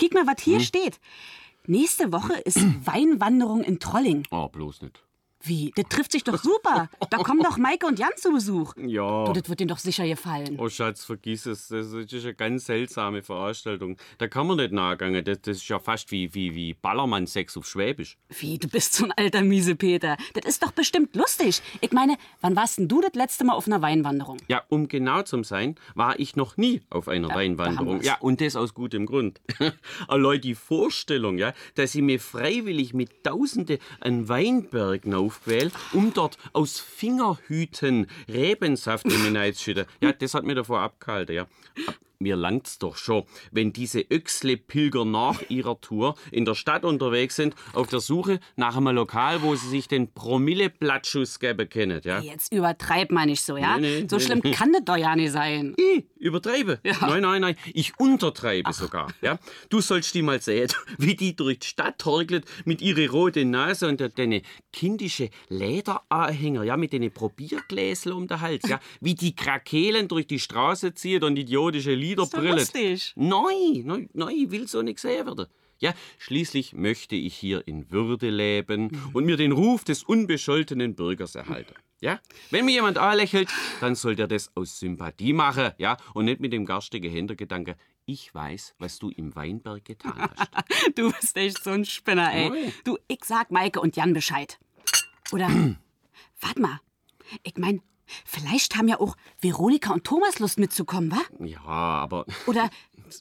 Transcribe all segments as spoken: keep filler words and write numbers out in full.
kick mal, was hier Hm? steht. Nächste Woche ist Weinwanderung in Trolling. Oh, bloß nicht. Wie? Das trifft sich doch super. Da kommen doch Maike und Jan zu Besuch. Ja. Du, das wird denen doch sicher gefallen. Oh, Schatz, vergiss es. Das ist eine ganz seltsame Veranstaltung. Da kann man nicht nachgehen. Das, das ist ja fast wie, wie, wie Ballermann-Sex auf Schwäbisch. Wie, du bist so ein alter Miesepeter. Das ist doch bestimmt lustig. Ich meine, wann warst denn du das letzte Mal auf einer Weinwanderung? Ja, um genau zu sein, war ich noch nie auf einer Ja, Weinwanderung. da haben wir's. Ja, und das aus gutem Grund. Allein die Vorstellung, ja, dass ich mir freiwillig mit Tausende einen Weinberg aufquäle, um dort aus Fingerhüten Rebensaft in mich reinzuschütten. Ja, das hat mir davor abgehalten, ja. Ab Mir langt's doch schon, wenn diese Öxle-Pilger nach ihrer Tour in der Stadt unterwegs sind, auf der Suche nach einem Lokal, wo sie sich den Promille-Blattschuss geben können, ja. Jetzt übertreib mal nicht so, ja? Nee, nee, so nee, schlimm nee. kann das doch ja nicht sein. Ich übertreibe. Ja. Nein, nein, nein. Ich untertreibe sogar. Ja? Du sollst die mal sehen, wie die durch die Stadt torkelt mit ihrer roten Nase und deine kindische Lederanhänger, ja, mit den Probiergläsel um den Hals. Ja? Wie die Krakelen durch die Straße ziehen und idiotische Lieder Ist doch brüllen. lustig. Nein, nein, nein, ich will so nicht sehen werden. Ja, schließlich möchte ich hier in Würde leben und mir den Ruf des unbescholtenen Bürgers erhalten. Ja? Wenn mir jemand anlächelt, dann soll der das aus Sympathie machen, ja, und nicht mit dem garstigen Hintergedanke, ich weiß, was du im Weinberg getan hast. Du bist echt so ein Spinner, ey. Ui. Du, ich sag Maike und Jan Bescheid. Oder, warte mal, ich mein, vielleicht haben ja auch Veronika und Thomas Lust mitzukommen, wa? Ja, aber Oder,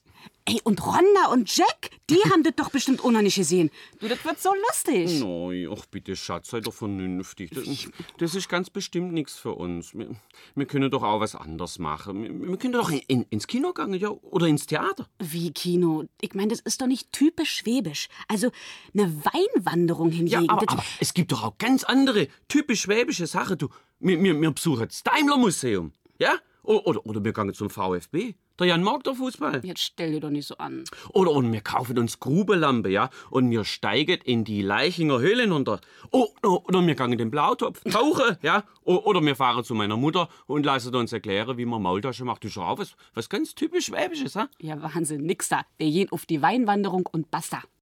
ey, und Rhonda und Jack, die haben das doch bestimmt auch noch nicht gesehen. Du, das wird so lustig. nein, ach bitte, Schatz, sei doch vernünftig. Das, das ist ganz bestimmt nichts für uns. Wir, wir können doch auch was anderes machen. Wir, wir können doch in, in, ins Kino gehen, ja, oder ins Theater. Wie Kino? Ich meine, das ist doch nicht typisch schwäbisch. Also, eine Weinwanderung Ja, hingegen. aber, das, aber es gibt doch auch ganz andere, typisch schwäbische Sachen. Du, wir, wir, wir besuchen das Daimler-Museum, ja? Oder, oder, oder wir gehen zum VfB. Der Jan mag der Fußball. Jetzt stell dir doch nicht so an. Oder und wir kaufen uns Grubelampe, ja, und wir steigen in die Leichinger Höhle hinunter. Oh, oh, oder wir gehen in den Blautopf, tauchen, ja. O- Oder wir fahren zu meiner Mutter und lassen uns erklären, wie man Maultasche macht. Das ist auch was, was ganz typisch Schwäbisches, ha? Ja, Wahnsinn, nix da. Wir gehen auf die Weinwanderung und basta.